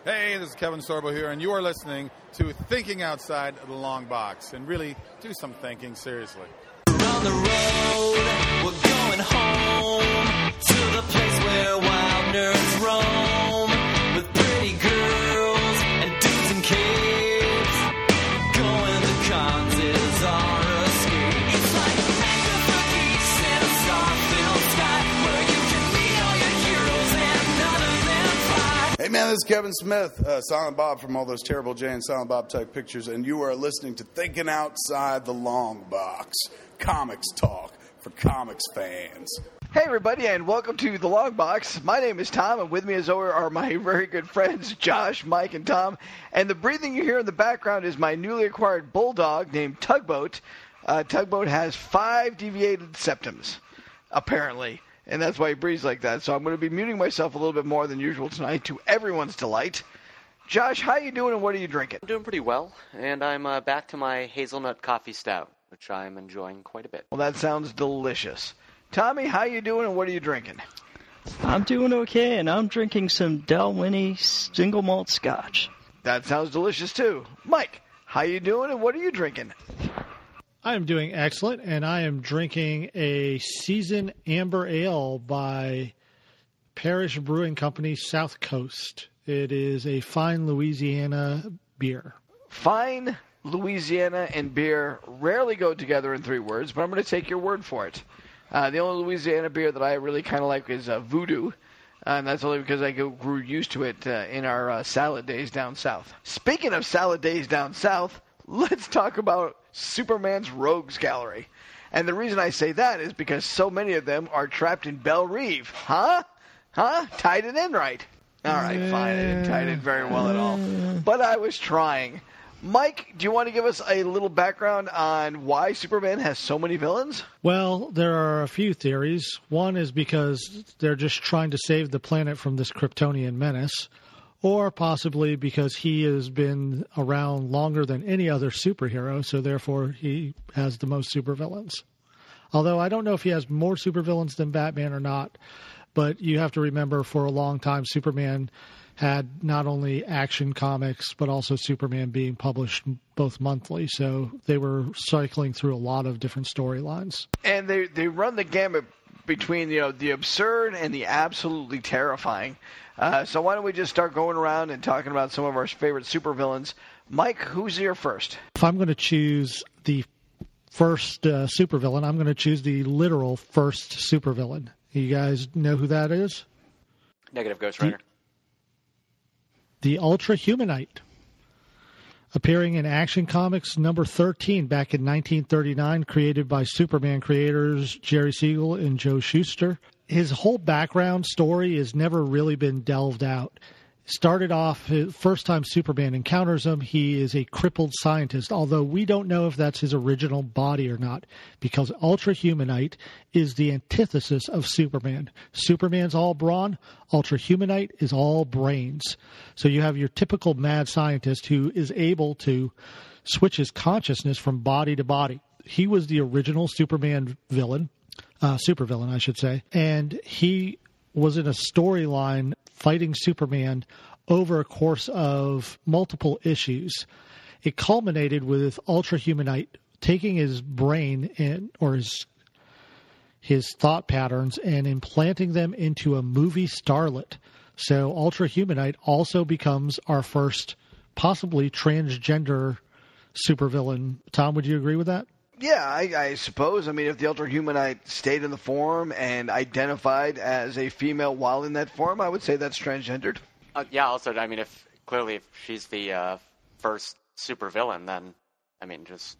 Hey, this is Kevin Sorbo here, and you are listening to Thinking Outside the Long Box. And really, do some thinking seriously. We're on the road, we're going home to the place where wild nerds roam with pretty girls and dudes and kids. Going to cons is our escape. It's like a mecca for geeks in a star-filled sky where you can meet all your heroes and none of them fly. Hey man, this is Kevin Smith, Silent Bob from all those Terrible Jay and Silent Bob type pictures, and you are listening to Thinking Outside the Long Box, comics talk for comics fans. Hey everybody, and welcome to The Long Box. My name is Tom, and with me as always are my very good friends Josh, Mike, and Tom. And the breathing you hear in the background is my newly acquired bulldog named Tugboat. Tugboat has 5 deviated septums, apparently. And that's why he breathes like that. So I'm going to be muting myself a little bit more than usual tonight, to everyone's delight. Josh, how you doing and what are you drinking? I'm doing pretty well, and I'm back to my hazelnut coffee stout, which I'm enjoying quite a bit. Well, that sounds delicious. Tommy, how you doing and what are you drinking? I'm doing okay, and I'm drinking some Dalwhinnie single malt scotch. That sounds delicious too. Mike, how you doing and what are you drinking? I am doing excellent, and I am drinking a Season Amber Ale by Parish Brewing Company, South Coast. It is a fine Louisiana beer. Fine Louisiana and beer rarely go together in 3 words, but I'm going to take your word for it. The only Louisiana beer that I really kind of like is Voodoo, and that's only because I grew used to it in our salad days down south. Speaking of salad days down south, let's talk about Superman's Rogues Gallery. And the reason I say that is because so many of them are trapped in Belle Reve. Huh? Tied it in right. All right, fine. I didn't tie it in very well at all. But I was trying. Mike, do you want to give us a little background on why Superman has so many villains? Well, there are a few theories. One is because they're just trying to save the planet from this Kryptonian menace, or possibly because he has been around longer than any other superhero, so therefore he has the most supervillains. Although I don't know if he has more supervillains than Batman or not, but you have to remember for a long time Superman had not only Action Comics, but also Superman being published both monthly. So they were cycling through a lot of different storylines. And they run the gamut between the absurd and the absolutely terrifying. So why don't we just start going around and talking about some of our favorite supervillains. Mike, who's your first? If I'm going to choose the first supervillain, I'm going to choose the literal first supervillain. You guys know who that is? Negative Ghost Rider. The Ultra Humanite. Appearing in Action Comics number 13 back in 1939, created by Superman creators Jerry Siegel and Joe Shuster. His whole background story has never really been delved out. Started off, first time Superman encounters him, he is a crippled scientist, although we don't know if that's his original body or not, because Ultra Humanite is the antithesis of Superman. Superman's all brawn, Ultra Humanite is all brains. So you have your typical mad scientist who is able to switch his consciousness from body to body. He was the original Superman villain, supervillain, I should say, and he was in a storyline fighting Superman over a course of multiple issues. It culminated with Ultra Humanite taking his brain or his thought patterns and implanting them into a movie starlet. So Ultra Humanite also becomes our first possibly transgender supervillain. Tom, would you agree with that? Yeah, I suppose. I mean, if the Ultra Humanite stayed in the form and identified as a female while in that form, I would say that's transgendered. Yeah, also, I mean, if she's the first supervillain, then, I mean, just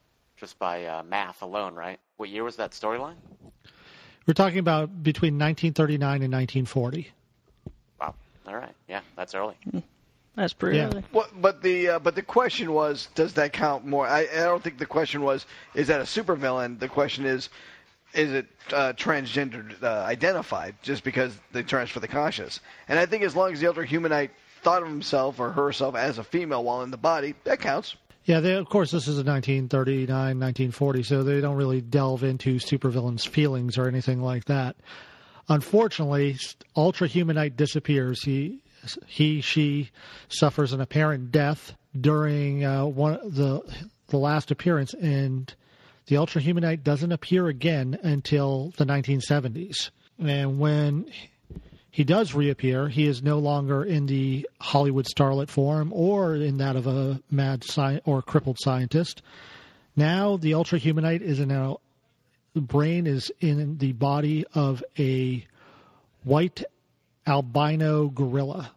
by math alone, right? What year was that storyline? We're talking about between 1939 and 1940. Wow. All right. Yeah, that's early. That's pretty early. Well, but the question was, does that count more? I don't think the question was, is that a supervillain? The question is it transgendered identified just because they transfer the conscious? And I think as long as the Ultra Humanite thought of himself or herself as a female while in the body, that counts. Yeah, of course, this is a 1939, 1940, so they don't really delve into supervillains' feelings or anything like that. Unfortunately, Ultra Humanite disappears. He she suffers an apparent death during the last appearance, and the Ultra Humanite doesn't appear again until the 1970s. And when he does reappear, he is no longer in the Hollywood starlet form or in that of a mad or crippled scientist. Now the Ultra Humanite is the brain is in the body of a white albino gorilla.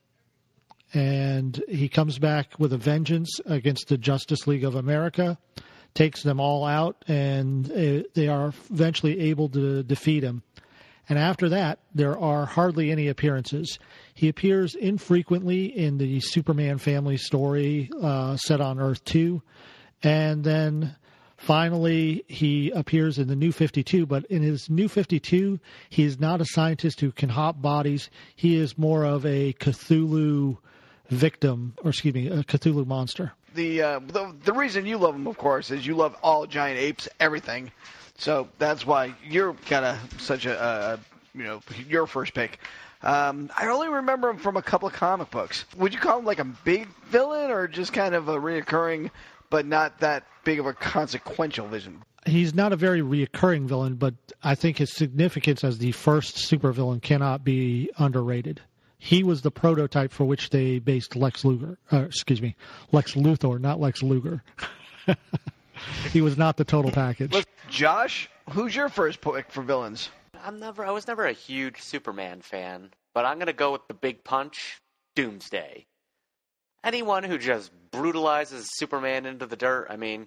And he comes back with a vengeance against the Justice League of America, takes them all out, and they are eventually able to defeat him. And after that, there are hardly any appearances. He appears infrequently in the Superman family story set on Earth 2. And then finally, he appears in the New 52. But in his New 52, he is not a scientist who can hop bodies. He is more of a Cthulhu victim, or excuse me, a Cthulhu monster. The reason you love him, of course, is you love all giant apes, everything. So that's why you're kind of such your first pick. I only remember him from a couple of comic books. Would you call him like a big villain or just kind of a reoccurring, but not that big of a consequential villain? He's not a very reoccurring villain, but I think his significance as the first supervillain cannot be underrated. He was the prototype for which they based Lex Luthor, not Lex Luger. He was not the total package. Josh, who's your first pick for villains? I was never a huge Superman fan, but I'm going to go with the big punch, Doomsday. Anyone who just brutalizes Superman into the dirt,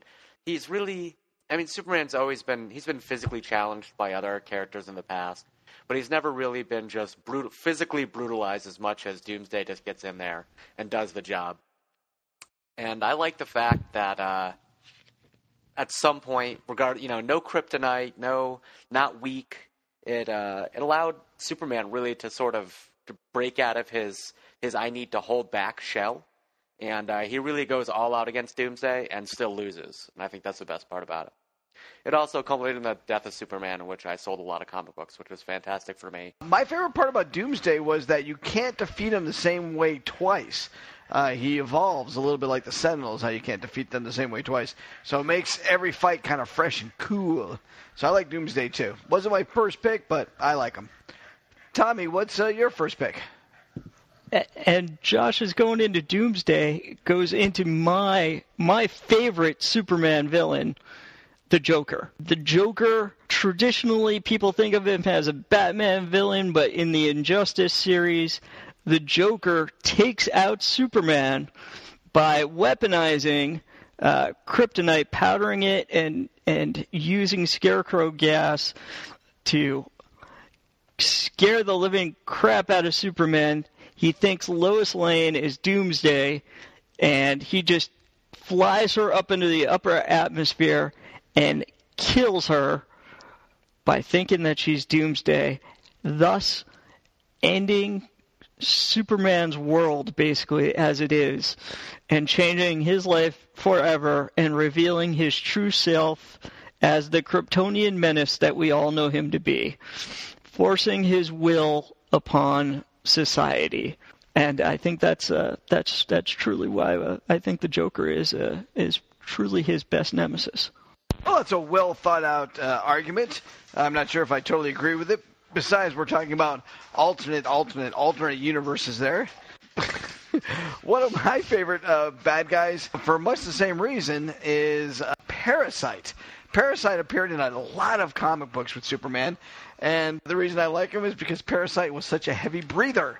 Superman's always been physically challenged by other characters in the past, but he's never really been just physically brutalized as much as Doomsday just gets in there and does the job. And I like the fact that at some point, no kryptonite, not weak. It allowed Superman really to sort of to break out of his I need to hold back shell, and he really goes all out against Doomsday and still loses. And I think that's the best part about it. It also culminated in the death of Superman, in which I sold a lot of comic books, which was fantastic for me. My favorite part about Doomsday was that you can't defeat him the same way twice. He evolves a little bit like the Sentinels, how you can't defeat them the same way twice. So it makes every fight kind of fresh and cool. So I like Doomsday too. Wasn't my first pick, but I like him. Tommy, what's your first pick? And Josh is going into Doomsday, goes into my favorite Superman villain, the Joker. The Joker, traditionally people think of him as a Batman villain, but in the Injustice series, the Joker takes out Superman by weaponizing kryptonite, powdering it, and using scarecrow gas to scare the living crap out of Superman. He thinks Lois Lane is Doomsday, and he just flies her up into the upper atmosphere and kills her by thinking that she's Doomsday, thus ending Superman's world basically as it is, and changing his life forever and revealing his true self as the Kryptonian menace that we all know him to be, forcing his will upon society. And I think that's truly why I think the Joker is truly his best nemesis. Well, it's a well thought out argument. I'm not sure if I totally agree with it. Besides, we're talking about alternate universes there. One of my favorite bad guys, for much the same reason, is Parasite. Parasite appeared in a lot of comic books with Superman, and the reason I like him is because Parasite was such a heavy breather.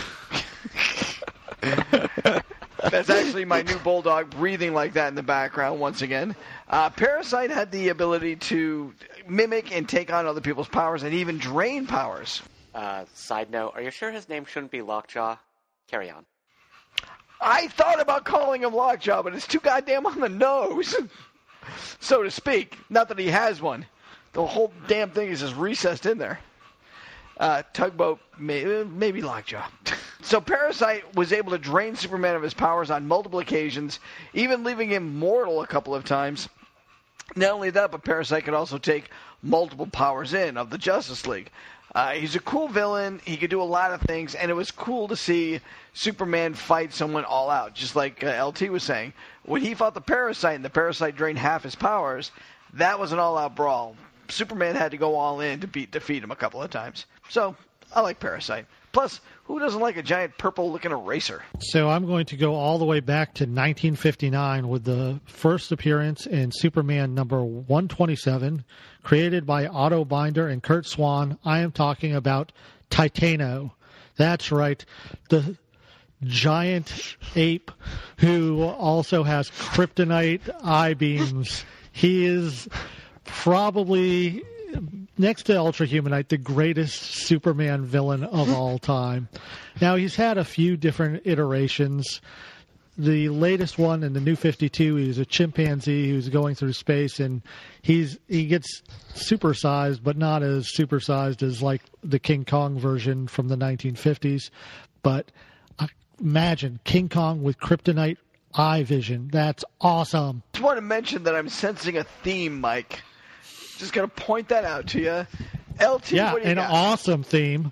That's actually my new bulldog breathing like that in the background once again. Parasite had the ability to mimic and take on other people's powers and even drain powers. Side note, are you sure his name shouldn't be Lockjaw? Carry on. I thought about calling him Lockjaw, but it's too goddamn on the nose, so to speak. Not that he has one. The whole damn thing is just recessed in there. Tugboat, maybe Lockjaw. So Parasite was able to drain Superman of his powers on multiple occasions, even leaving him mortal a couple of times. Not only that, but Parasite could also take multiple powers of the Justice League. He's a cool villain. He could do a lot of things, and it was cool to see Superman fight someone all out, just like LT was saying. When he fought the Parasite, and the Parasite drained half his powers, that was an all-out brawl. Superman had to go all in to defeat him a couple of times. So, I like Parasite. Plus, who doesn't like a giant purple-looking eraser? So I'm going to go all the way back to 1959 with the first appearance in Superman number 127, created by Otto Binder and Kurt Swan. I am talking about Titano. That's right, the giant ape who also has kryptonite eye beams. He is probably, next to Ultra Humanite, the greatest Superman villain of all time. Now, he's had a few different iterations. The latest one in the New 52, he's a chimpanzee who's going through space, and he gets supersized, but not as supersized as like the King Kong version from the 1950s. But imagine King Kong with kryptonite eye vision. That's awesome. Just want to mention that I'm sensing a theme, Mike. Just going to point that out to you. LT, Yeah, what do you an got? awesome theme.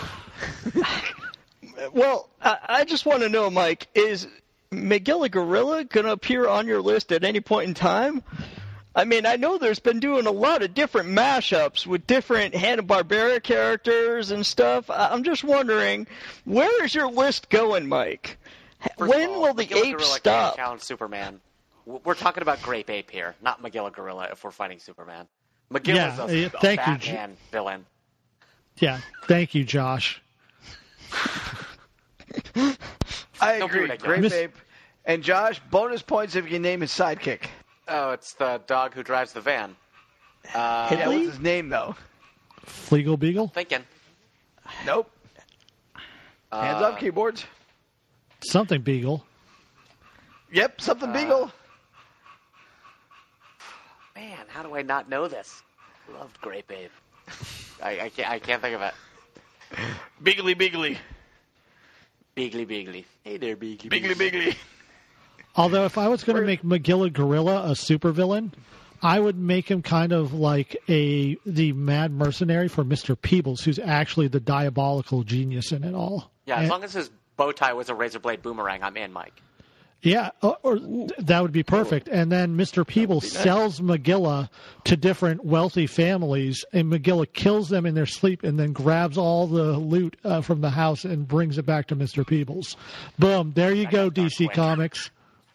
Well, I just want to know, Mike, is Megilla Gorilla going to appear on your list at any point in time? I mean, I know there's been doing a lot of different mashups with different Hanna-Barbera characters and stuff. I'm just wondering, where is your list going, Mike? First When of all, will the Megilla apes Gorilla stop? Can't challenge Superman. We're talking about Grape Ape here, not Megilla Gorilla if we're fighting Superman. Megilla's a thank you, Batman villain. Yeah, thank you, Josh. I Don't do agree. it, Great Miss- babe. And Josh, bonus points if you can name his sidekick. Oh, it's the dog who drives the van. Yeah, Ridley? what's his name, though? Fleagle Beagle? Thinking. Nope. Hands up, keyboards. Something Beagle. Yep, something Beagle. Man, how do I not know this? Loved Grape Ape. I can't think of it. Beagly, Beagly. Beagly. Hey there, Beagly. Beagly, Beagly. Although if I was going to make Megilla Gorilla a supervillain, I would make him kind of like the mad mercenary for Mr. Peebles, who's actually the diabolical genius in it all. Yeah, as And- long as his bow tie was a razor blade boomerang, I'm in, Mike. Yeah, or that would be perfect. And then Mr. Peebles sells Megilla to different wealthy families, and Megilla kills them in their sleep and then grabs all the loot from the house and brings it back to Mr. Peebles. Boom, there you go, got DC quick. Comics.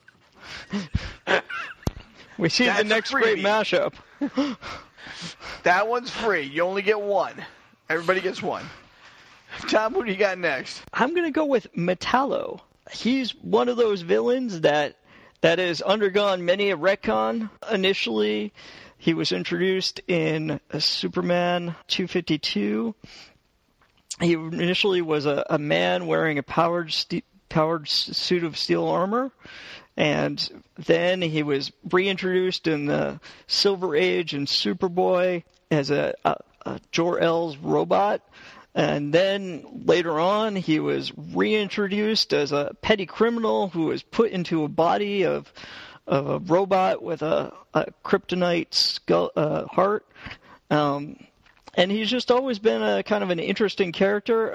We see That's the a next great freebie. mashup. That one's free. You only get one. Everybody gets one. Tom, who do you got next? I'm going to go with Metallo. He's one of those villains that has undergone many a retcon. Initially, he was introduced in Superman 252. He initially was a man wearing a powered suit of steel armor. And then he was reintroduced in the Silver Age and Superboy as a Jor-El's robot. And then later on, he was reintroduced as a petty criminal who was put into a body of a robot with a kryptonite skull, heart. And he's just always been a kind of an interesting character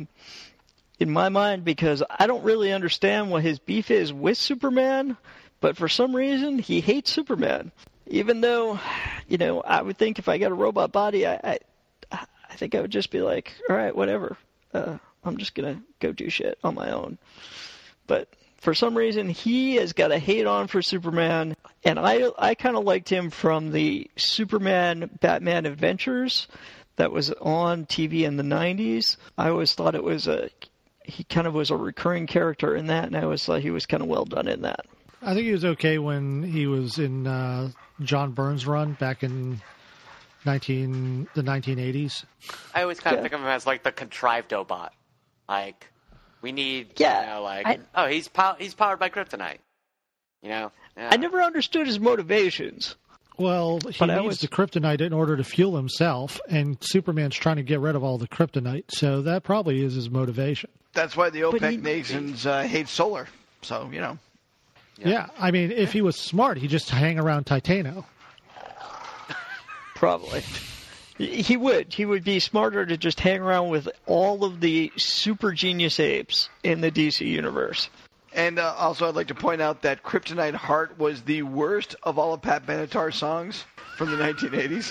in my mind, because I don't really understand what his beef is with Superman, but for some reason he hates Superman. Even though, I would think if I got a robot body, I think I would just be like, all right, whatever. I'm just going to go do shit on my own. But for some reason, he has got a hate on for Superman, and I kind of liked him from the Superman Batman Adventures that was on TV in the 90s. I always thought he kind of was a recurring character in that, and I always thought he was kind of well done in that. I think he was okay when he was in John Byrne's run back in the 1980s. I always kind of think of him as like the contrived Obot. Like, we need, he's powered by kryptonite. Yeah. I never understood his motivations. Well, he needs the kryptonite in order to fuel himself, and Superman's trying to get rid of all the kryptonite, so that probably is his motivation. That's why the OPEC nations hate solar. So, Yeah, I mean, if he was smart, he'd just hang around Titano. Probably. He would. He would be smarter to just hang around with all of the super genius apes in the DC universe. And also, I'd like to point out that Kryptonite Heart was the worst of all of Pat Benatar's songs from the 1980s.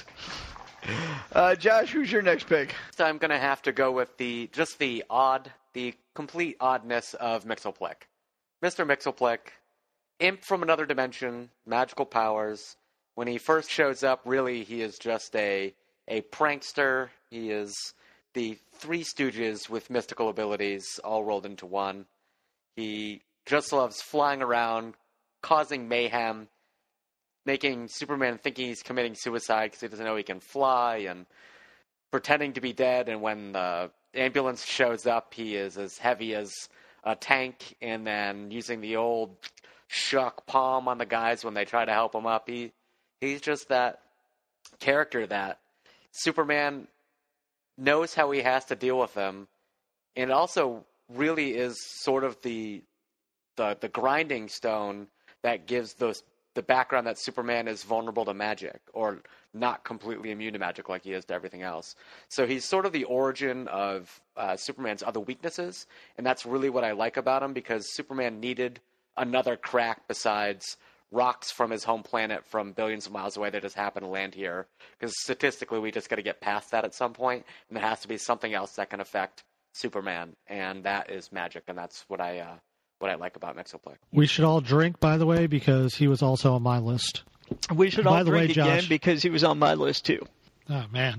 Josh, who's your next pick? So I'm going to have to go with the complete oddness of Mxyzptlk. Mr. Mxyzptlk, imp from another dimension, magical powers. When he first shows up, really, he is just a prankster. He is the Three Stooges with mystical abilities all rolled into one. He just loves flying around, causing mayhem, making Superman thinking he's committing suicide because he doesn't know he can fly, and pretending to be dead. And when the ambulance shows up, he is as heavy as a tank, and then using the old shuck palm on the guys when they try to help him up. He's just that character that Superman knows how he has to deal with him, and also really is sort of the grinding stone that gives the background that Superman is vulnerable to magic, or not completely immune to magic like he is to everything else. So he's sort of the origin of Superman's other weaknesses, and that's really what I like about him, because Superman needed another crack besides rocks from his home planet from billions of miles away that just happen to land here. Because statistically, we just got to get past that at some point, and there has to be something else that can affect Superman, and that is magic, and that's what I like about Mxyzptlk. We should all drink, by the way, because he was also on my list. We should all drink again because he was on my list too. Oh man,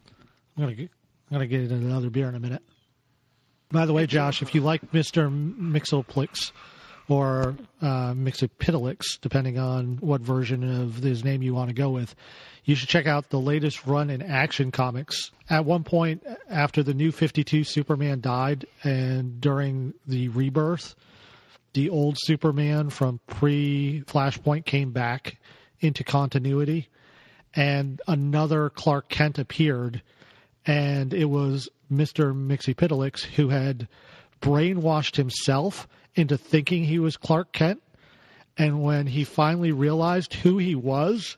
I'm gonna get into another beer in a minute. By the way, Josh, if you like Mr. Mxyzptlk or Mxyzptlk, depending on what version of his name you want to go with, you should check out the latest run in Action Comics. At one point, after the New 52 Superman died, and during the rebirth, the old Superman from pre-Flashpoint came back into continuity, and another Clark Kent appeared, and it was Mr. Mxyzptlk, who had brainwashed himself into thinking he was Clark Kent, and when he finally realized who he was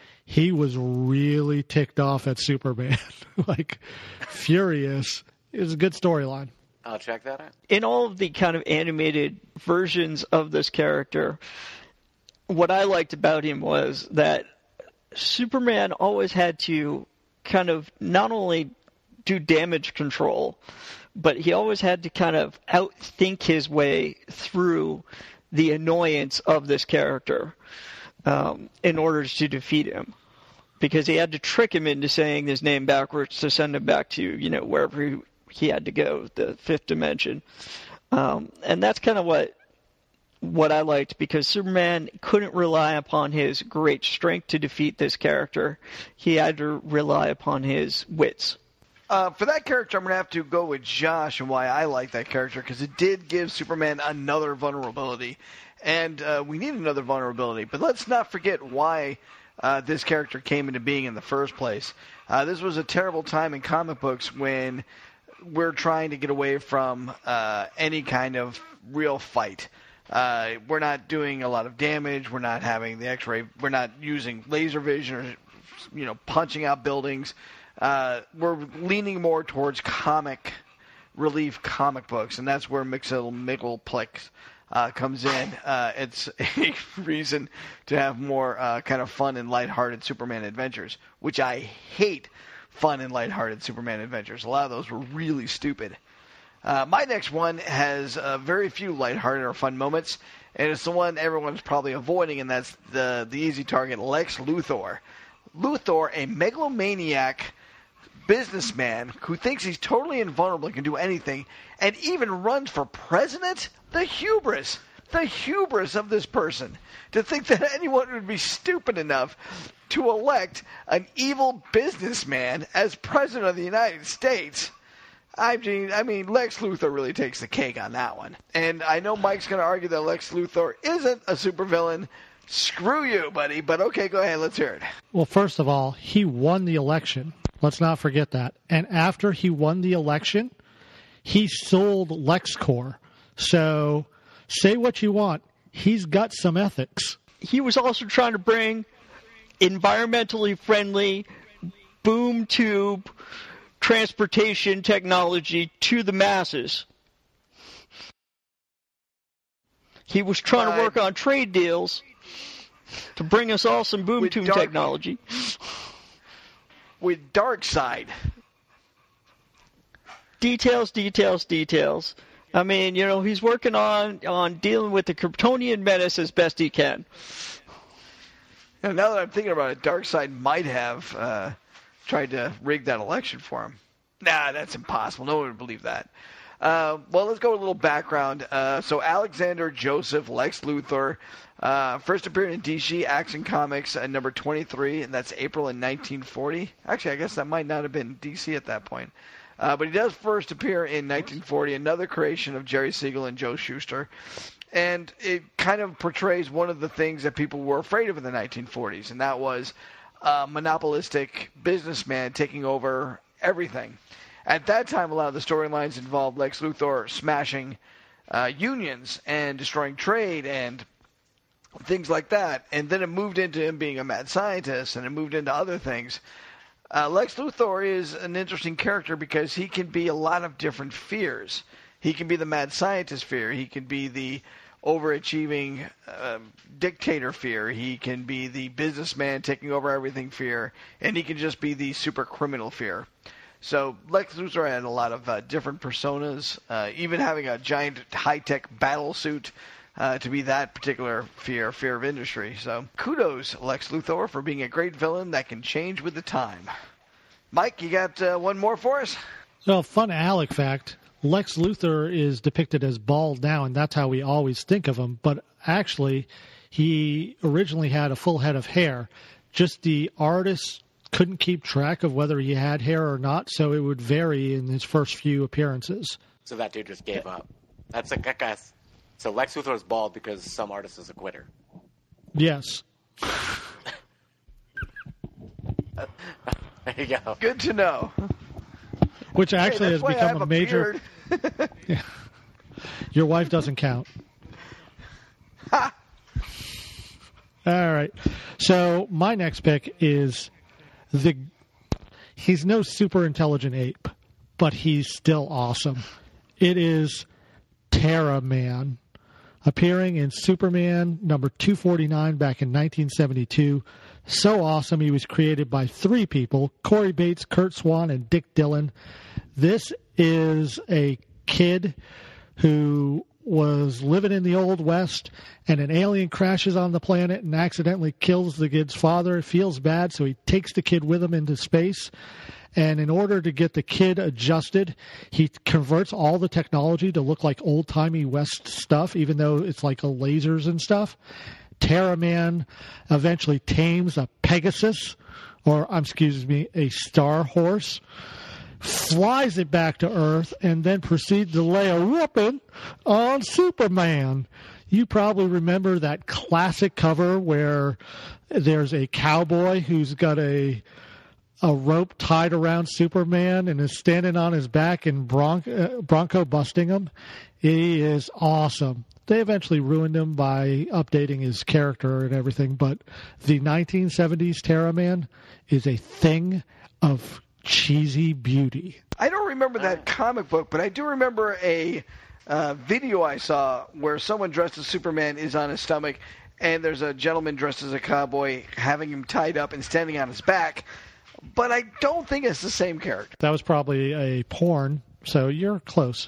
really ticked off at Superman, like furious. It was a good storyline. I'll check that out. In all of the kind of animated versions of this character, what I liked about him was that Superman always had to kind of not only do damage control, but he always had to kind of outthink his way through the annoyance of this character in order to defeat him. Because he had to trick him into saying his name backwards to send him back to, wherever he had to go, the fifth dimension. And that's kind of what I liked, because Superman couldn't rely upon his great strength to defeat this character. He had to rely upon his wits. For that character, I'm going to have to go with Josh and why I like that character, because it did give Superman another vulnerability. And we need another vulnerability. But let's not forget why this character came into being in the first place. This was a terrible time in comic books when we're trying to get away from any kind of real fight. We're not doing a lot of damage. We're not having the X-ray. We're not using laser vision or, punching out buildings. We're leaning more towards comic relief comic books, and that's where Mxyzptlk comes in. It's a reason to have more kind of fun and lighthearted Superman adventures, which I hate. Fun and lighthearted Superman adventures. A lot of those were really stupid. My next one has very few lighthearted or fun moments, and it's the one everyone's probably avoiding, and that's the easy target, Lex Luthor. Luthor, a megalomaniac businessman who thinks he's totally invulnerable and can do anything, and even runs for president? The hubris of this person to think that anyone would be stupid enough to elect an evil businessman as president of the United States. I mean, Lex Luthor really takes the cake on that one. And I know Mike's going to argue that Lex Luthor isn't a supervillain. Screw you, buddy. But okay, go ahead. Let's hear it. Well, first of all, he won the election. Let's not forget that. And after he won the election, he sold LexCorp. So say what you want. He's got some ethics. He was also trying to bring environmentally friendly boom tube transportation technology to the masses. He was trying to work on trade deals to bring us all some boom tube technology. With Darkseid. Details. I mean, he's working on dealing with the Kryptonian menace as best he can. Now that I'm thinking about it, Darkseid might have tried to rig that election for him. Nah, that's impossible. No one would believe that. Well, let's go with a little background. So Alexander Joseph Lex Luthor first appeared in DC Action Comics at number 23, and that's April in 1940. Actually, I guess that might not have been DC at that point. But he does first appear in 1940, another creation of Jerry Siegel and Joe Shuster. And it kind of portrays one of the things that people were afraid of in the 1940s, and that was a monopolistic businessman taking over everything. At that time, a lot of the storylines involved Lex Luthor smashing unions and destroying trade and things like that. And then it moved into him being a mad scientist, and it moved into other things. Lex Luthor is an interesting character because he can be a lot of different fears. He can be the mad scientist fear. He can be the overachieving dictator fear. He can be the businessman taking over everything fear. And he can just be the super criminal fear. So Lex Luthor had a lot of different personas, even having a giant high-tech battle suit to be that particular fear of industry. So kudos, Lex Luthor, for being a great villain that can change with the time. Mike, you got one more for us? Well, fun Alec fact, Lex Luthor is depicted as bald now, and that's how we always think of him. But actually, he originally had a full head of hair. Just the artist couldn't keep track of whether he had hair or not, so it would vary in his first few appearances. So that dude just gave up. That's a guess. So Lex Luthor is bald because some artist is a quitter. Yes. There you go. Good to know. Which actually has that's why I become have a major... Yeah. Your wife doesn't count. Ha! All right. So my next pick is he's no super intelligent ape, but he's still awesome. It is Terra Man, appearing in Superman number 249 back in 1972. So awesome, he was created by three people, Corey Bates, Kurt Swan, and Dick Dillon. This is a kid who was living in the Old West, and an alien crashes on the planet and accidentally kills the kid's father. Feels bad, so he takes the kid with him into space. And in order to get the kid adjusted, he converts all the technology to look like old-timey West stuff, even though it's like lasers and stuff. Terra Man eventually tames a Pegasus, a Star Horse, flies it back to Earth, and then proceeds to lay a whooping on Superman. You probably remember that classic cover where there's a cowboy who's got a rope tied around Superman and is standing on his back and Bronco busting him. He is awesome. They eventually ruined him by updating his character and everything, but the 1970s Terra Man is a thing of cheesy beauty. I don't remember that comic book, but I do remember a video I saw where someone dressed as Superman is on his stomach, and there's a gentleman dressed as a cowboy having him tied up and standing on his back. But I don't think it's the same character. That was probably a porn, so you're close.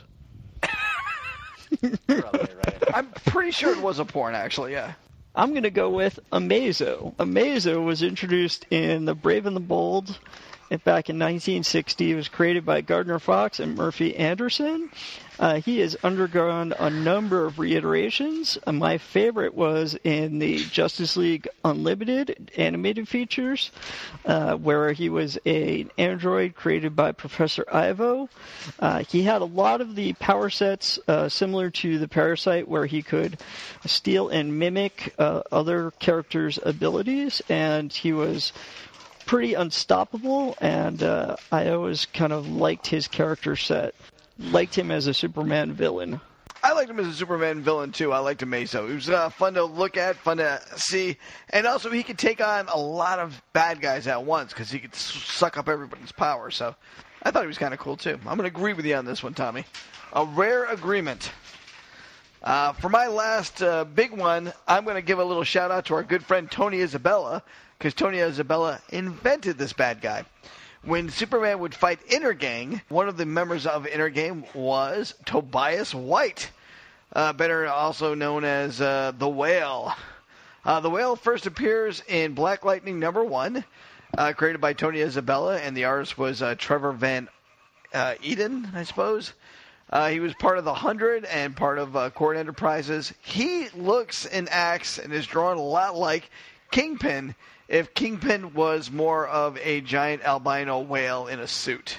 Probably right. I'm pretty sure it was a porn, actually, yeah. I'm going to go with Amazo. Amazo was introduced in The Brave and the Bold back in 1960. It was created by Gardner Fox and Murphy Anderson. He has undergone a number of reiterations. My favorite was in the Justice League Unlimited animated features, where he was an android created by Professor Ivo. He had a lot of the power sets similar to the Parasite, where he could steal and mimic other characters' abilities, and he was pretty unstoppable, and I always kind of liked his character set. Liked him as a Superman villain. I liked him as a Superman villain, too. I liked him, Meso. He was fun to look at, fun to see. And also, he could take on a lot of bad guys at once because he could suck up everybody's power. So I thought he was kind of cool, too. I'm going to agree with you on this one, Tommy. A rare agreement. For my last big one, I'm going to give a little shout-out to our good friend Tony Isabella, because Tony Isabella invented this bad guy. When Superman would fight Intergang, one of the members of Intergang was Tobias White, better also known as the Whale. The Whale first appears in Black Lightning #1, created by Tony Isabella, and the artist was Trevor Van Eden, I suppose. He was part of the 100 and part of Court Enterprises. He looks and acts and is drawn a lot like Kingpin, if Kingpin was more of a giant albino whale in a suit.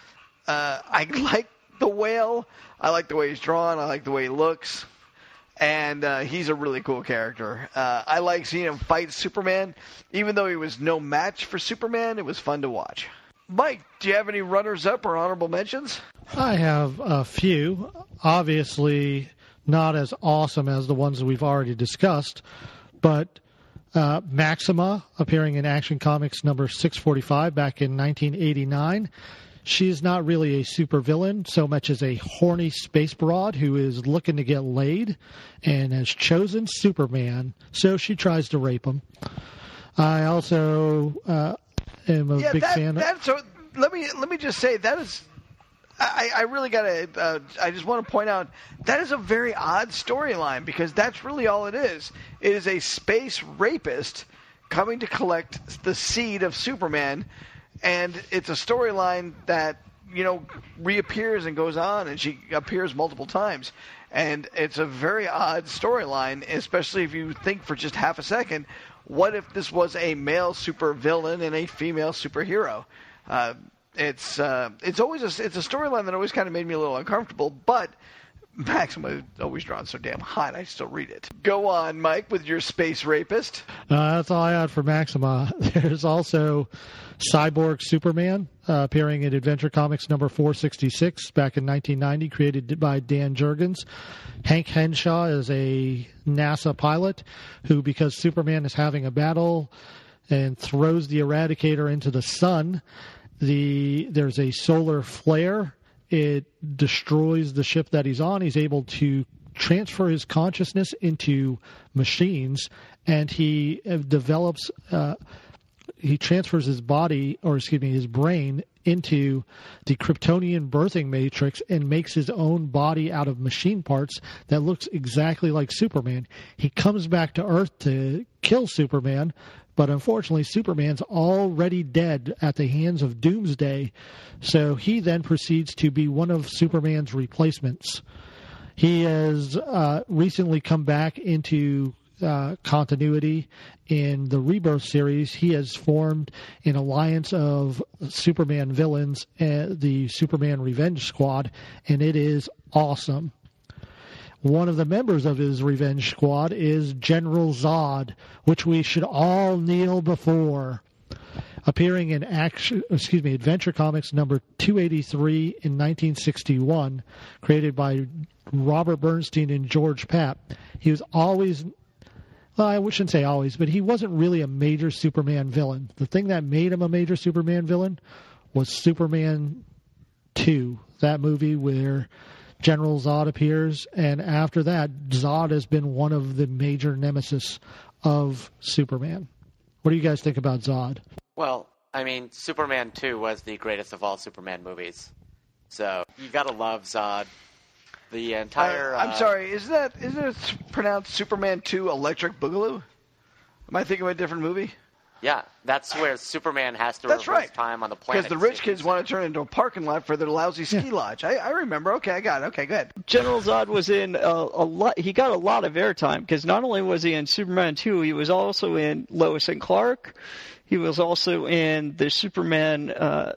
I like the Whale. I like the way he's drawn. I like the way he looks. And he's a really cool character. I like seeing him fight Superman. Even though he was no match for Superman, it was fun to watch. Mike, do you have any runners-up or honorable mentions? I have a few. Obviously, not as awesome as the ones that we've already discussed, but Maxima, appearing in Action Comics number 645 back in 1989. She's not really a supervillain so much as a horny space broad who is looking to get laid and has chosen Superman, so she tries to rape him. I also am a big fan of... So let me just say, that is... I really got to... I just want to point out, that is a very odd storyline, because that's really all it is. It is a space rapist coming to collect the seed of Superman, and it's a storyline that, reappears and goes on, and she appears multiple times. And it's a very odd storyline, especially if you think for just half a second, what if this was a male supervillain and a female superhero? It's a storyline that always kind of made me a little uncomfortable, but Maxima is always drawn so damn hot, I still read it. Go on, Mike, with your space rapist. That's all I had for Maxima. There's also Cyborg Superman, appearing in Adventure Comics number 466 back in 1990, created by Dan Jurgens. Hank Henshaw is a NASA pilot who, because Superman is having a battle and throws the Eradicator into the sun, there's a solar flare. It destroys the ship that he's on. He's able to transfer his consciousness into machines, and he develops... he transfers his his brain into the Kryptonian birthing matrix and makes his own body out of machine parts that looks exactly like Superman. He comes back to Earth to kill Superman, but unfortunately Superman's already dead at the hands of Doomsday, so he then proceeds to be one of Superman's replacements. He has recently come back into continuity in the Rebirth series. He has formed an alliance of Superman villains, the Superman Revenge Squad, and it is awesome. One of the members of his Revenge Squad is General Zod, which we should all kneel before. Appearing in Adventure Comics number 283 in 1961, created by Robert Bernstein and George Papp. He was always... Well, I shouldn't say always, but he wasn't really a major Superman villain. The thing that made him a major Superman villain was Superman 2, that movie where General Zod appears, and after that, Zod has been one of the major nemesis of Superman. What do you guys think about Zod? Well, I mean, Superman 2 was the greatest of all Superman movies. So, you gotta love Zod. The entire... I'm sorry, isn't it pronounced Superman 2 Electric Boogaloo? Am I thinking of a different movie? Yeah, that's where Superman has to reverse time on the planet. Because the rich kids want to turn it into a parking lot for their lousy ski lodge. I remember. Okay, I got it. Okay, go ahead. General Zod was in a lot. He got a lot of airtime because not only was he in Superman 2, he was also in Lois and Clark. He was also in the Superman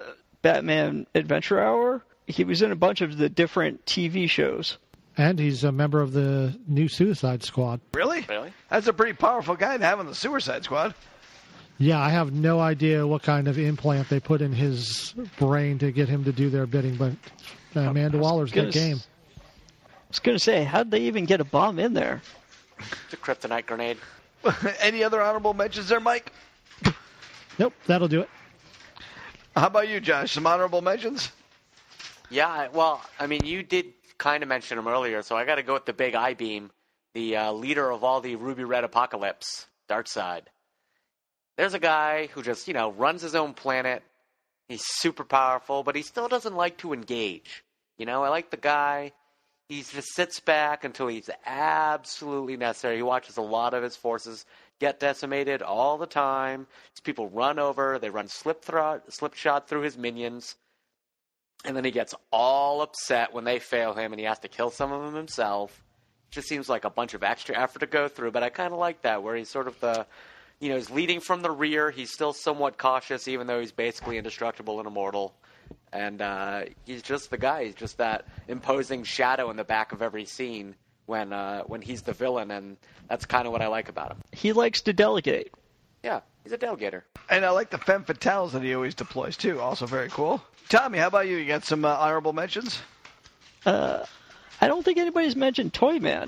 Batman Adventure Hour. He was in a bunch of the different TV shows. And he's a member of the new Suicide Squad. Really? That's a pretty powerful guy to have in the Suicide Squad. Yeah, I have no idea what kind of implant they put in his brain to get him to do their bidding, but Amanda Waller's good game. was going to say, how'd they even get a bomb in there? It's a kryptonite grenade. Any other honorable mentions there, Mike? Nope, that'll do it. How about you, Josh? Some honorable mentions? Yeah, well, I mean, you did kind of mention him earlier, so I got to go with the big I-beam, the leader of all the Ruby Red Apocalypse, Darkseid. There's a guy who just, runs his own planet. He's super powerful, but he still doesn't like to engage. I like the guy. He just sits back until he's absolutely necessary. He watches a lot of his forces get decimated all the time. These people run over. They run slipshod through his minions. And then he gets all upset when they fail him, and he has to kill some of them himself. It just seems like a bunch of extra effort to go through, but I kind of like that, where he's sort of he's leading from the rear. He's still somewhat cautious, even though he's basically indestructible and immortal. And he's just the guy. He's just that imposing shadow in the back of every scene when he's the villain, and that's kind of what I like about him. He likes to delegate. Yeah, he's a delegator. And I like the femme fatales that he always deploys, too. Also very cool. Tommy, how about you? You got some honorable mentions? I don't think anybody's mentioned Toyman.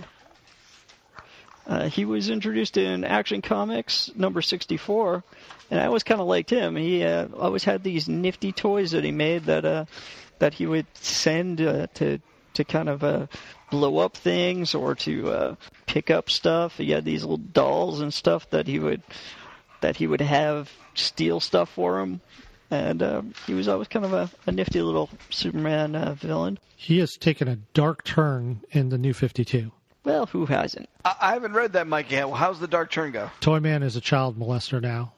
He was introduced in Action Comics number 64, and I always kind of liked him. He always had these nifty toys that he made that he would send to kind of blow up things or to pick up stuff. He had these little dolls and stuff that he would have steal stuff for him. And he was always kind of a nifty little Superman villain. He has taken a dark turn in the New 52. Well, who hasn't? I haven't read that, Mike, yet. Well, how's the dark turn go? Toyman is a child molester now.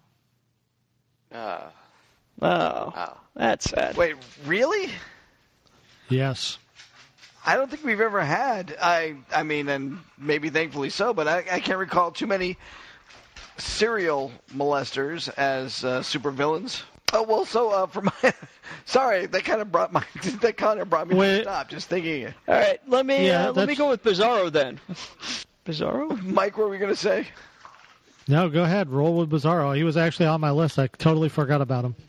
Oh, that's sad. Wait, really? Yes. I don't think we've ever had, I mean, and maybe thankfully so, but I can't recall too many serial molesters as supervillains. Oh, well, so for my... Sorry, that kind of brought me to a stop, just thinking it. All right, let me go with Bizarro then. Bizarro? Mike, what were we going to say? No, go ahead. Roll with Bizarro. He was actually on my list. I totally forgot about him.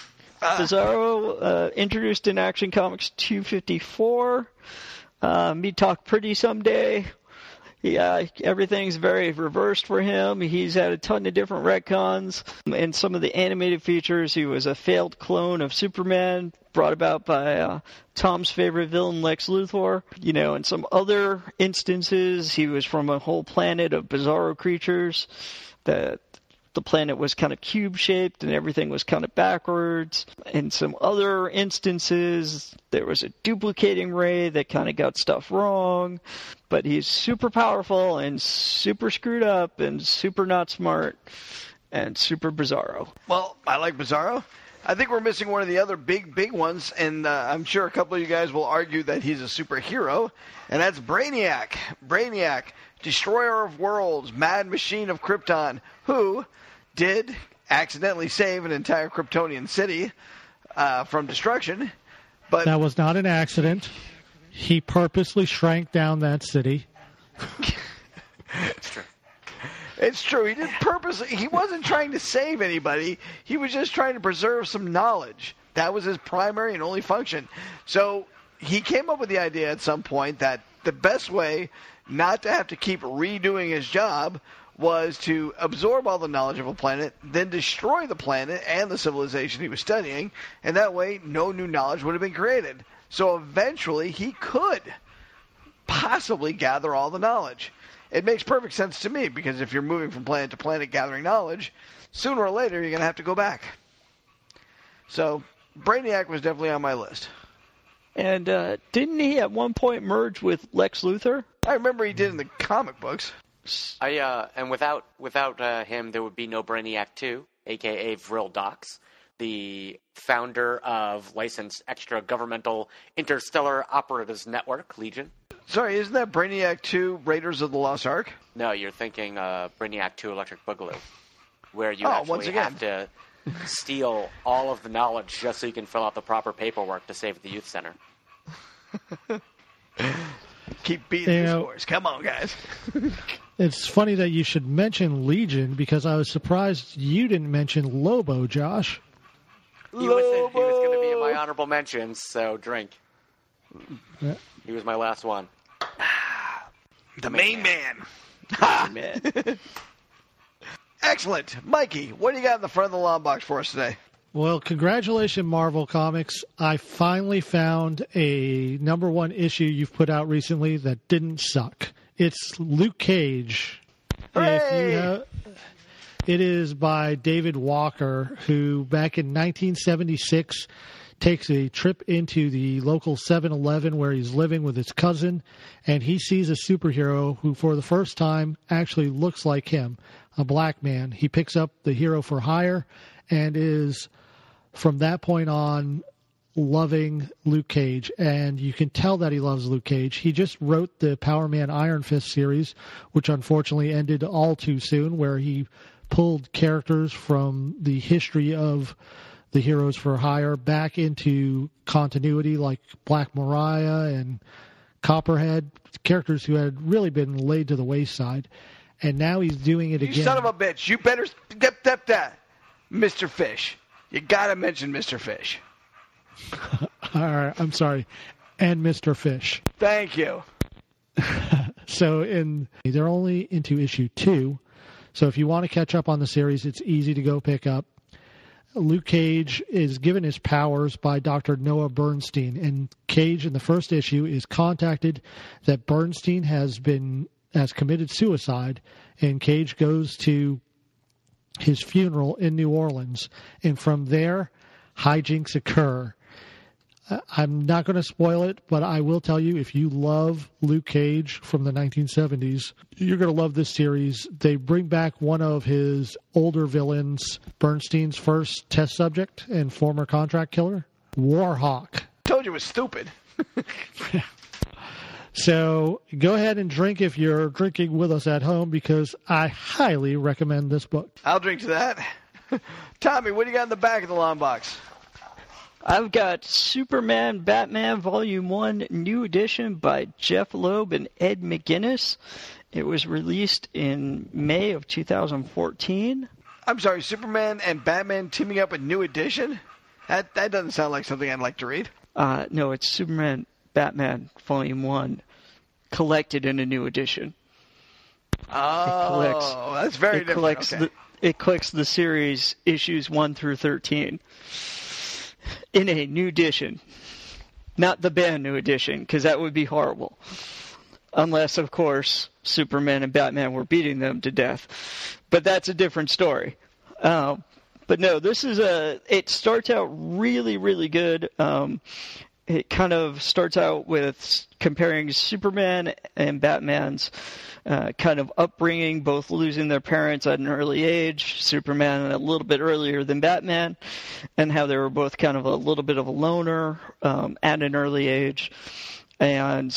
Bizarro, introduced in Action Comics 254. Me talk pretty someday. Yeah, everything's very reversed for him. He's had a ton of different retcons. In some of the animated features, he was a failed clone of Superman, brought about by Tom's favorite villain, Lex Luthor. In some other instances, he was from a whole planet of Bizarro creatures. The planet was kind of cube-shaped and everything was kind of backwards. In some other instances, there was a duplicating ray that kind of got stuff wrong. But he's super powerful and super screwed up and super not smart and super Bizarro. Well, I like Bizarro. I think we're missing one of the other big ones, and I'm sure a couple of you guys will argue that he's a superhero, and that's Brainiac. Brainiac, destroyer of worlds, mad machine of Krypton, who did accidentally save an entire Kryptonian city from destruction. But that was not an accident. He purposely shrank down that city. It's true. It's true. He did purposely. He wasn't trying to save anybody. He was just trying to preserve some knowledge. That was his primary and only function. So he came up with the idea at some point that the best way not to have to keep redoing his job was to absorb all the knowledge of a planet, then destroy the planet and the civilization he was studying, and that way no new knowledge would have been created. So eventually he could possibly gather all the knowledge. It makes perfect sense to me, because if you're moving from planet to planet gathering knowledge, sooner or later you're going to have to go back. So Brainiac was definitely on my list. And didn't he at one point merge with Lex Luthor? I remember he did in the comic books. And without him, there would be no Brainiac 2, a.k.a. Vril Dox, the founder of licensed extra-governmental interstellar operatives network, Legion. Sorry, isn't that Brainiac 2 Raiders of the Lost Ark? No, you're thinking Brainiac 2 Electric Boogaloo, where you actually have to steal all of the knowledge just so you can fill out the proper paperwork to save the youth center. Keep beating the scores. Come on, guys. It's funny that you should mention Legion, because I was surprised you didn't mention Lobo, Josh. He was going to be in my honorable mentions, so drink. Yeah. He was my last one. The main man. Man. Excellent. Mikey, what do you got in the front of the long box for us today? Well, congratulations, Marvel Comics. I finally found a #1 issue you've put out recently that didn't suck. It's Luke Cage. Hooray! It is by David Walker, who back in 1976 takes a trip into the local 7-Eleven where he's living with his cousin, and he sees a superhero who, for the first time, actually looks like him, a black man. He picks up the hero for hire and is, from that point on, loving Luke Cage. And you can tell that he loves Luke Cage. He just wrote the Power Man Iron Fist series, which unfortunately ended all too soon, where he pulled characters from the history of the Heroes for Hire back into continuity, like Black Mariah and Copperhead, characters who had really been laid to the wayside. And now he's doing it again. You son of a bitch. You better step that. Mr. Fish. You got to mention Mr. Fish. All right, I'm sorry. And Mr. Fish. Thank you. So they're only into issue 2. So if you want to catch up on the series, it's easy to go pick up. Luke Cage is given his powers by Dr. Noah Bernstein, and Cage in the first issue is contacted that Bernstein has committed suicide, and Cage goes to his funeral in New Orleans, and from there, hijinks occur. I'm not going to spoil it, but I will tell you, if you love Luke Cage from the 1970s, you're going to love this series. They bring back one of his older villains, Bernstein's first test subject and former contract killer, Warhawk. Told you it was stupid. So go ahead and drink if you're drinking with us at home, because I highly recommend this book. I'll drink to that. Tommy, what do you got in the back of the long box? I've got Superman Batman Volume 1 New Edition by Jeff Loeb and Ed McGuinness. It was released in May of 2014. I'm sorry, Superman and Batman teaming up a New Edition? That doesn't sound like something I'd like to read. No, it's Superman Batman Volume 1 collected in a New Edition. Oh, that's very different. Okay. It collects the series issues 1 through 13. In a new edition. Not the band New Edition, because that would be horrible. Unless, of course, Superman and Batman were beating them to death. But that's a different story. But no, this is it starts out really, really good. It kind of starts out with comparing Superman and Batman's kind of upbringing, both losing their parents at an early age, Superman a little bit earlier than Batman, and how they were both kind of a little bit of a loner at an early age, and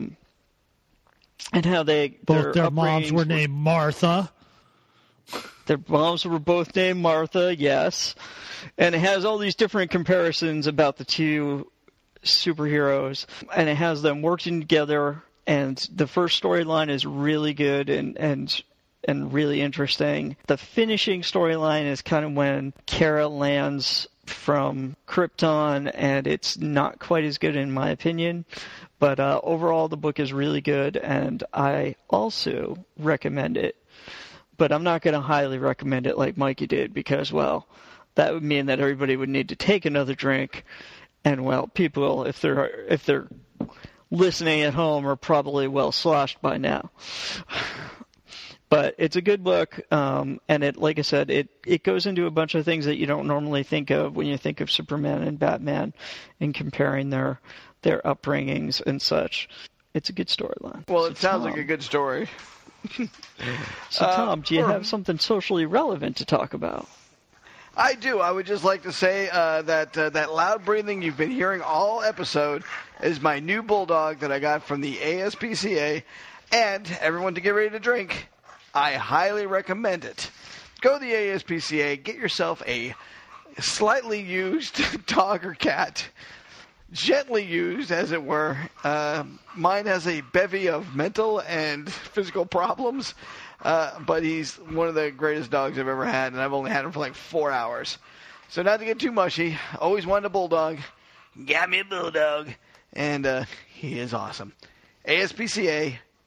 how their moms were named Martha. Their moms were both named Martha, yes, and it has all these different comparisons about the two superheroes, and it has them working together. And the first storyline is really good and really interesting. The finishing storyline is kind of when Kara lands from Krypton, and it's not quite as good in my opinion. But overall, the book is really good, and I also recommend it. But I'm not going to highly recommend it like Mikey did, because, well, that would mean that everybody would need to take another drink. And, well, people, if they're listening at home, are probably well sloshed by now. But it's a good book, and it, like I said, it goes into a bunch of things that you don't normally think of when you think of Superman and Batman, and comparing their upbringings and such. It's a good storyline. Well, it sounds like a good story. So, Tom, do you have something socially relevant to talk about? I do. I would just like to say that loud breathing you've been hearing all episode is my new bulldog that I got from the ASPCA. And everyone to get ready to drink, I highly recommend it. Go to the ASPCA, get yourself a slightly used dog or cat, gently used, as it were. Mine has a bevy of mental and physical problems. But he's one of the greatest dogs I've ever had, and I've only had him for like 4 hours. So not to get too mushy, always wanted a bulldog. Got me a bulldog, and he is awesome. ASPCA,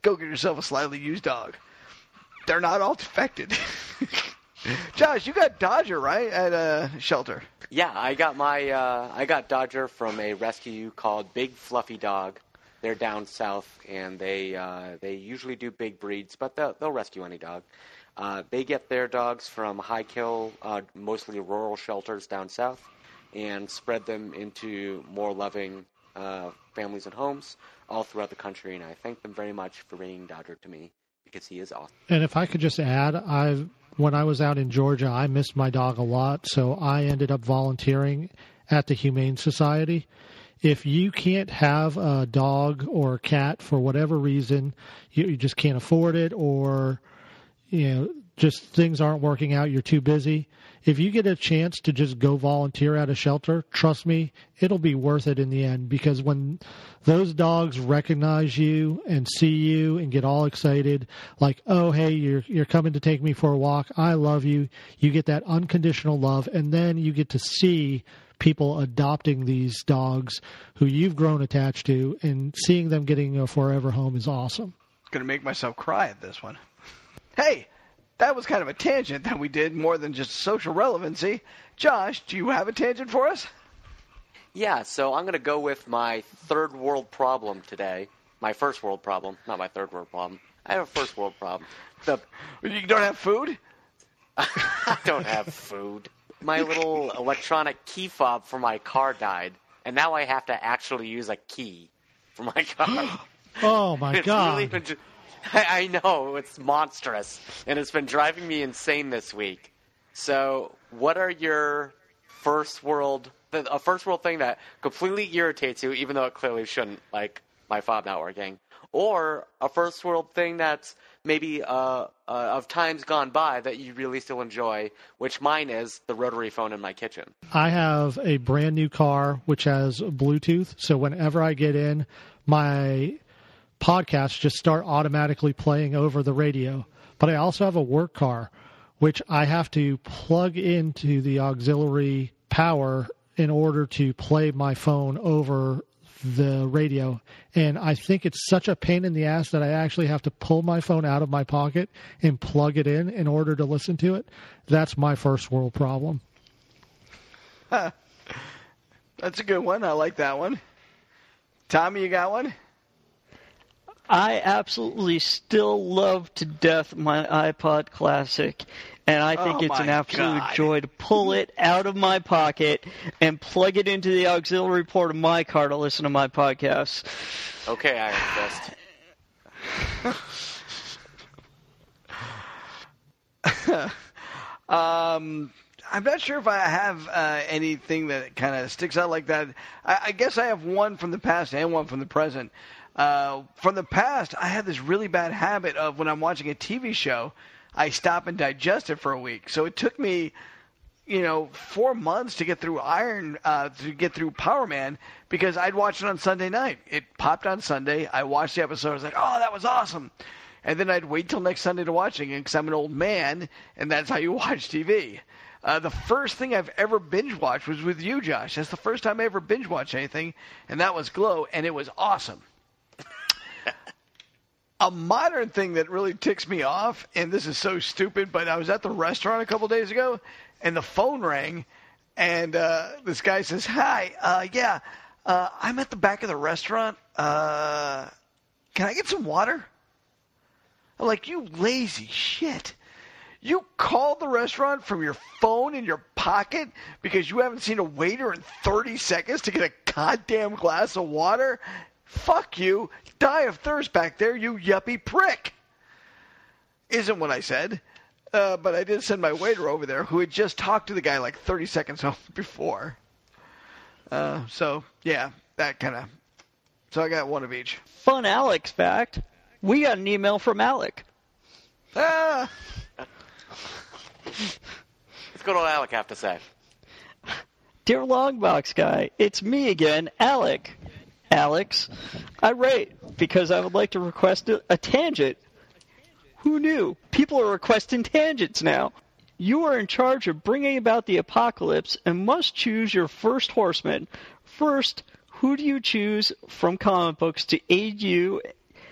go get yourself a slightly used dog. They're not all defected. Josh, you got Dodger, right, at a shelter? Yeah, I got Dodger from a rescue called Big Fluffy Dog. They're down south, and they usually do big breeds, but they'll rescue any dog. They get their dogs from high kill, mostly rural shelters down south, and spread them into more loving families and homes all throughout the country. And I thank them very much for bringing Dodger to me because he is awesome. And if I could just add, when I was out in Georgia, I missed my dog a lot, so I ended up volunteering at the Humane Society. If you can't have a dog or a cat for whatever reason, you just can't afford it, or just things aren't working out, you're too busy. If you get a chance to just go volunteer at a shelter, trust me, it'll be worth it in the end, because when those dogs recognize you and see you and get all excited, like, oh, hey, you're coming to take me for a walk, I love you, you get that unconditional love, and then you get to see people adopting these dogs who you've grown attached to, and seeing them getting a forever home is awesome. Going to make myself cry at this one. Hey, that was kind of a tangent that we did, more than just social relevancy. Josh, do you have a tangent for us? Yeah, so I'm going to go with my third world problem today. My first world problem, not my third world problem. I have a first world problem. You don't have food? I don't have food. My little electronic key fob for my car died, and now I have to actually use a key for my car. Oh, my God. Really been I know, it's monstrous, and it's been driving me insane this week. So what are your first world thing that completely irritates you, even though it clearly shouldn't, like my fob not working? Or a first world thing that's maybe of times gone by that you really still enjoy, which mine is the rotary phone in my kitchen. I have a brand new car which has Bluetooth, so whenever I get in, my podcasts just start automatically playing over the radio. But I also have a work car, which I have to plug into the auxiliary power in order to play my phone over the radio. And I think it's such a pain in the ass that I actually have to pull my phone out of my pocket and plug it in order to listen to it. That's my first world problem. That's a good one. I like that one. Tommy, you got one? I absolutely still love to death my iPod Classic, and I think it's an absolute joy to pull it out of my pocket and plug it into the auxiliary port of my car to listen to my podcasts. Okay, Iron Fist. I'm not sure if I have anything that kind of sticks out like that. I guess I have one from the past and one from the present. From the past, I had this really bad habit of when I'm watching a TV show, I stop and digest it for a week. So it took me, 4 months to get through Power Man, because I'd watch it on Sunday night. It popped on Sunday. I watched the episode. I was like, oh, that was awesome. And then I'd wait till next Sunday to watch it again, because I'm an old man, and that's how you watch TV. The first thing I've ever binge-watched was with you, Josh. That's the first time I ever binge-watched anything, and that was Glow, and it was awesome. A modern thing that really ticks me off, and this is so stupid, but I was at the restaurant a couple days ago, and the phone rang, and this guy says, hi, I'm at the back of the restaurant. Can I get some water? I'm like, you lazy shit. You called the restaurant from your phone in your pocket because you haven't seen a waiter in 30 seconds to get a goddamn glass of water? Fuck you. Die of thirst back there, you yuppie prick. Isn't what I said. But I did send my waiter over there, who had just talked to the guy like 30 seconds before. So, yeah, that kind of... So I got one of each. Fun Alex fact. We got an email from Alec. Let's go to what Alec have to say. Dear Longbox Guy, it's me again, Alec. Alex, I write because I would like to request a tangent. Who knew? People are requesting tangents now. You are in charge of bringing about the apocalypse and must choose your first horseman. First, who do you choose from comic books to aid you?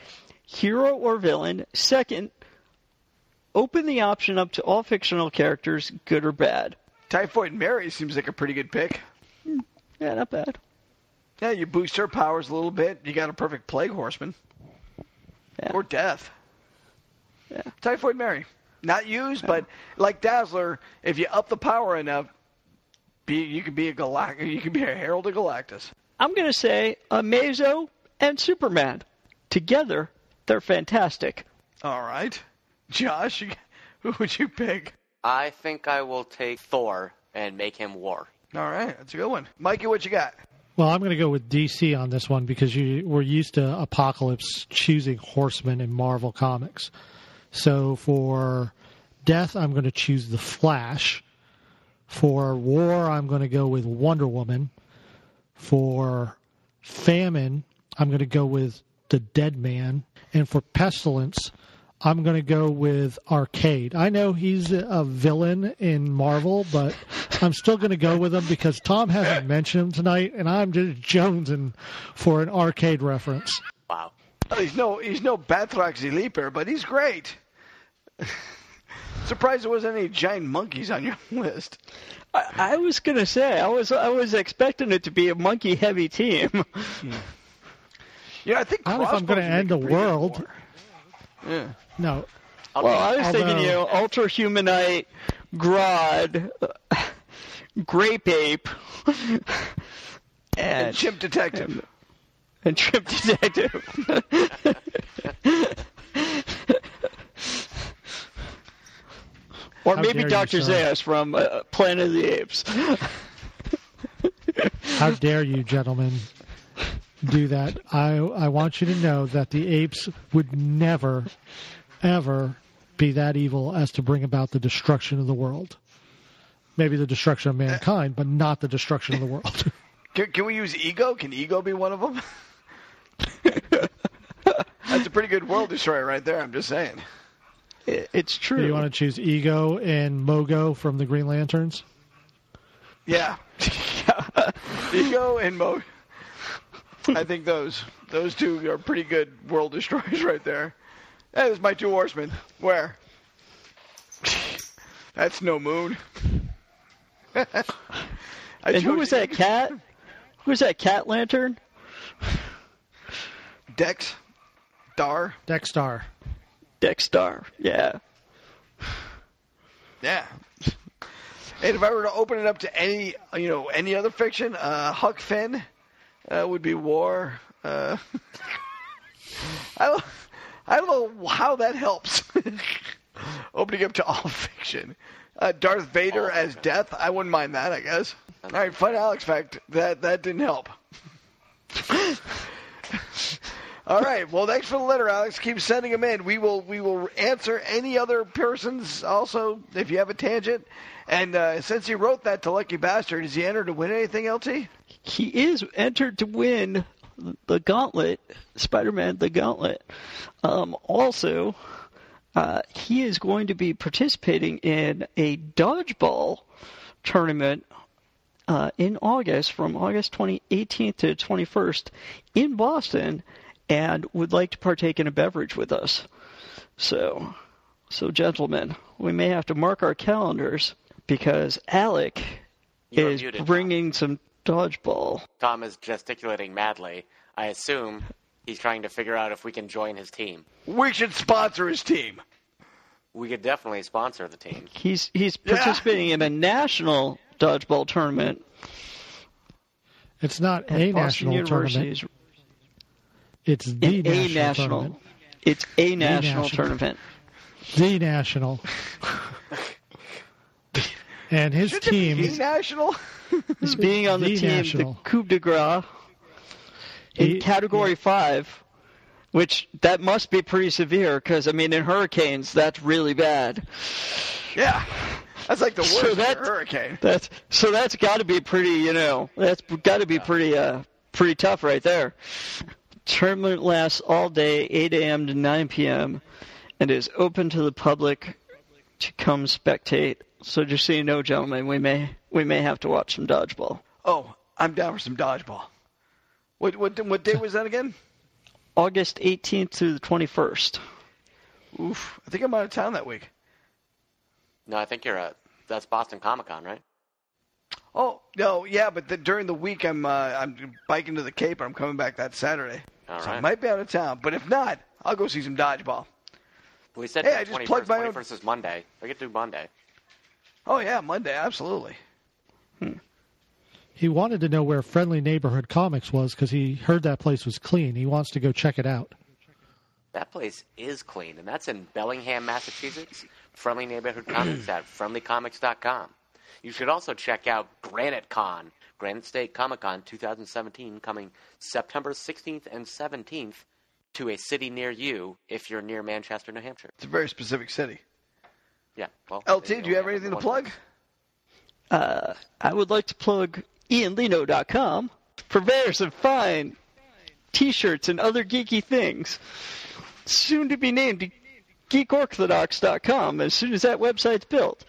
hero or villain. Second, open the option up to all fictional characters, good or bad. Typhoid Mary seems like a pretty good pick. Yeah, not bad. Yeah, you boost her powers a little bit. You got a perfect Plague Horseman. Yeah. Or Death. Yeah. Typhoid Mary. Not used, but like Dazzler, if you up the power enough, you could be a Herald of Galactus. I'm going to say Amazo and Superman. Together, they're fantastic. All right. Josh, who would you pick? I think I will take Thor and make him war. All right, that's a good one. Mikey, what you got? Well, I'm going to go with DC on this one because we're used to Apocalypse choosing Horsemen in Marvel Comics. So for Death, I'm going to choose the Flash. For War, I'm going to go with Wonder Woman. For Famine, I'm going to go with the Dead Man. And for Pestilence, I'm going to go with Arcade. I know he's a villain in Marvel, but I'm still going to go with him because Tom hasn't mentioned him tonight, and I'm just jonesing for an Arcade reference. Wow. Oh, he's no Batroc Leaper, but he's great. Surprised there wasn't any giant monkeys on your list. I was going to say, I was expecting it to be a monkey-heavy team. Yeah, I think I don't know if I'm going to end the world. Yeah. No. Well, I was thinking, Ultra Humanite, Grodd, Grape Ape, And Chimp Detective. And Chimp Detective. Or How maybe dare you, Dr. sir. Zayas from Planet of the Apes. How dare you, gentlemen, do that? I want you to know that the apes would never, ever be that evil as to bring about the destruction of the world. Maybe the destruction of mankind, but not the destruction of the world. Can we use Ego? Can Ego be one of them? That's a pretty good world destroyer right there, I'm just saying. It's true. Do you want to choose Ego and Mogo from the Green Lanterns? Yeah. Ego and Mo. I think those two are pretty good world destroyers right there. Hey, there's my two horsemen. Where? That's no moon. And who was that cat? Who was that cat lantern? Dex. Dar. Dexstar. Dexstar. Yeah. Yeah. And if I were to open it up to any other fiction, Huck Finn would be War. I don't know how that helps. Opening up to all fiction. Darth Vader as Death. I wouldn't mind that, I guess. All right, fun Alex fact. That didn't help. All right. Well, thanks for the letter, Alex. Keep sending them in. We will answer any other persons also if you have a tangent. And since he wrote that to Lucky Bastard, is he entered to win anything, LT? He is entered to win the Gauntlet, Spider-Man the Gauntlet. Also, he is going to be participating in a dodgeball tournament in August, from August 18th to 21st in Boston, and would like to partake in a beverage with us. So gentlemen, we may have to mark our calendars because Alec You are is muted, bringing some dodgeball. Tom is gesticulating madly. I assume he's trying to figure out if we can join his team. We should sponsor his team. We could definitely sponsor the team. He's participating in a national dodgeball tournament. It's not at a Boston national University's tournament. It's the national tournament. It's a national national. tournament. The national. And his team He's national. He's being on the The team, national. the Coupe de Gras, in Category 5, which that must be pretty severe because, I mean, in hurricanes, that's really bad. Yeah. That's like the worst So for that- a hurricane. That's got to be pretty, that's got to be pretty tough right there. Tournament lasts all day, 8 a.m. to 9 p.m., and is open to the public to come spectate. So just so you know, gentlemen, we may have to watch some dodgeball. Oh, I'm down for some dodgeball. What day was that again? August 18th through the 21st. Oof. I think I'm out of town that week. No, I think that's Boston Comic-Con, right? Oh, no, yeah, but during the week I'm biking to the Cape and I'm coming back that Saturday. All So right. I might be out of town. But if not, I'll go see some dodgeball. We said Hey, I just 21st. plugged my own- 21st is Monday. We get to do Monday. Oh, yeah, Monday, absolutely. He wanted to know where Friendly Neighborhood Comics was because he heard that place was clean. He wants to go check it out. That place is clean, and that's in Bellingham, Massachusetts. Friendly Neighborhood Comics at friendlycomics.com. You should also check out Granite Con, Granite State Comic Con 2017, coming September 16th and 17th to a city near you if you're near Manchester, New Hampshire. It's a very specific city. Yeah. Well, LT, do you have anything to plug? I would like to plug IanLino.com for various and fine T-shirts and other geeky things. Soon to be named GeekOrthodox.com as soon as that website's built.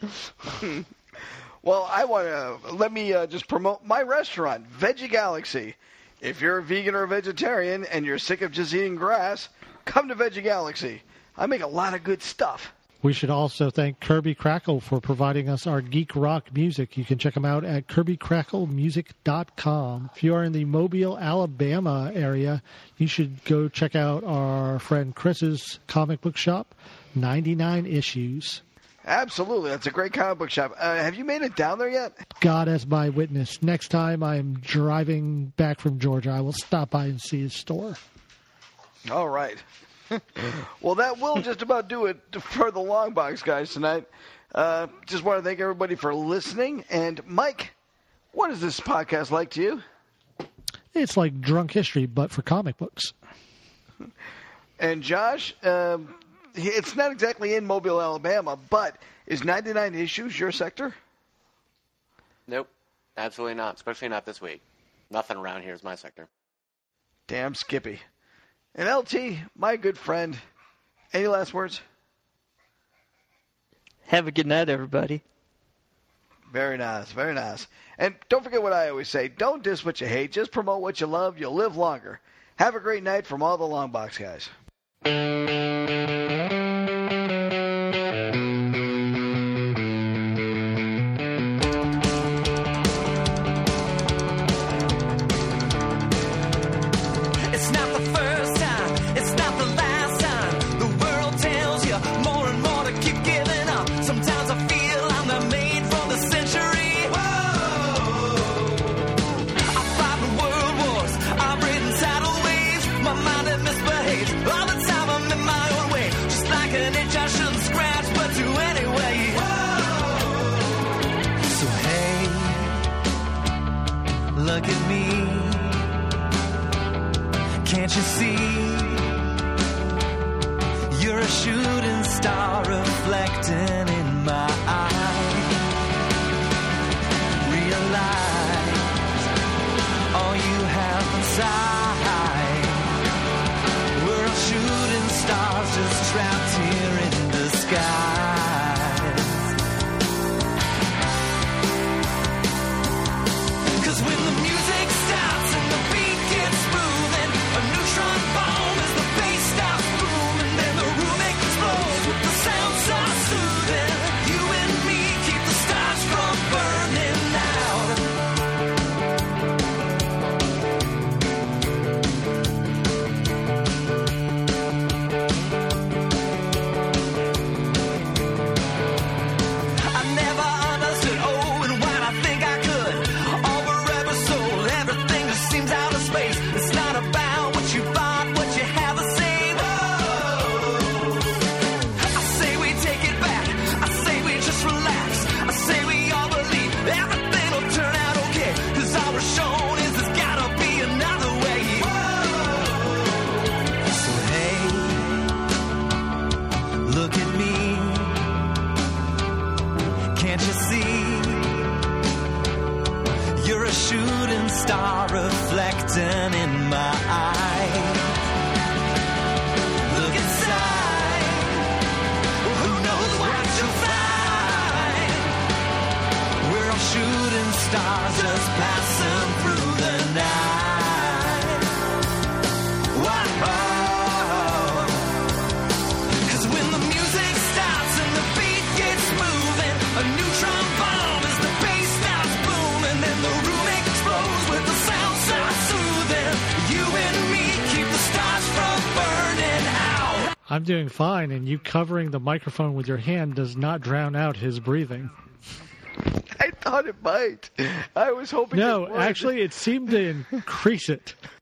Well, let me just promote my restaurant, Veggie Galaxy. If you're a vegan or a vegetarian and you're sick of just eating grass, come to Veggie Galaxy. I make a lot of good stuff. We should also thank Kirby Crackle for providing us our geek rock music. You can check them out at kirbycracklemusic.com. If you are in the Mobile, Alabama area, you should go check out our friend Chris's comic book shop, 99 Issues. Absolutely. That's a great comic book shop. Have you made it down there yet? God as my witness. Next time I'm driving back from Georgia, I will stop by and see his store. All right. Well, that will just about do it for the Long Box guys tonight. Just want to thank everybody for listening. And, Mike, what is this podcast like to you? It's like Drunk History, but for comic books. And, Josh, it's not exactly in Mobile, Alabama, but is 99 Issues your sector? Nope. Absolutely not. Especially not this week. Nothing around here is my sector. Damn Skippy. And LT, my good friend, any last words? Have a good night, everybody. Very nice, very nice. And don't forget what I always say. Don't diss what you hate. Just promote what you love. You'll live longer. Have a great night from all the Long Box guys. It's not the first time, it's not the last time. The world tells you more and more to keep giving up. Sometimes I feel I'm the maid from the century. Whoa! I've fought in world wars, I've ridden tidal waves. My mind had misbehaved. All the time I'm in my own way. Just like an itch I shouldn't scratch, but do anyway. Whoa! So hey, look at me. Can't you see? You're a shooting star reflecting in my eyes. Realize all you have inside. We're all shooting stars just trapped here in the skies. 'Cause when the music stops and the beat gets moving, a neutron bomb as the bass stops booming, then the room explodes with the sound so soothing. You and me keep the stars from burning out. I never understood, oh, and when I think I could, all forever sold, everything just seems out of space. It's not about what you bought, what you have to say. Whoa. I say we take it back, I say we just relax, I say we all believe everything will turn out okay. 'Cause all we're shown is there's gotta be another way. Whoa. So hey, look at me. Can't you see? You're a shooting star reflecting in my eyes. Look inside. Who knows what you'll find? We're all shooting stars just passing through the night. Whoa. I'm doing fine, and you covering the microphone with your hand does not drown out his breathing. I thought it might. I was hoping. No, it would. actually, it seemed to increase it.